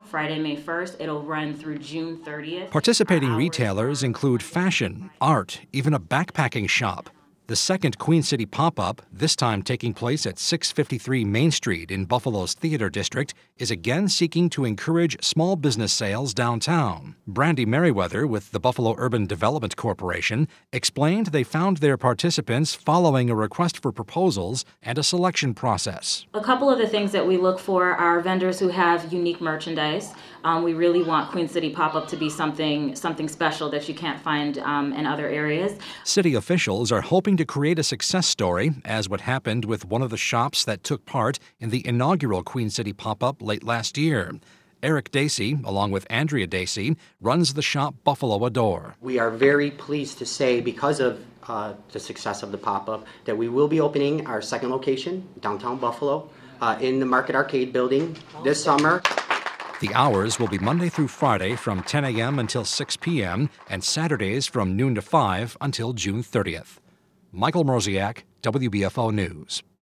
Friday, May 1st. It'll run through June 30th. Participating retailers include fashion, art, even a backpacking shop. The second Queen City pop-up, this time taking place at 653 Main Street in Buffalo's Theater District, is again seeking to encourage small business sales downtown. Brandy Merriweather with the Buffalo Urban Development Corporation explained they found their participants following a request for proposals and a selection process. A couple of the things that we look for are vendors who have unique merchandise. We really want Queen City Pop-Up to be something special that you can't find in other areas. City officials are hoping to create a success story, as what happened with one of the shops that took part in the inaugural Queen City Pop-Up late last year. Eric Dacey, along with Andrea Dacey, runs the shop Buffalo Adore. We are very pleased to say, because of the success of the pop-up, that we will be opening our second location, downtown Buffalo, in the Market Arcade building this summer. The hours will be Monday through Friday from 10 a.m. until 6 p.m. and Saturdays from noon to 5 until June 30th. Michael Mroziak, WBFO News.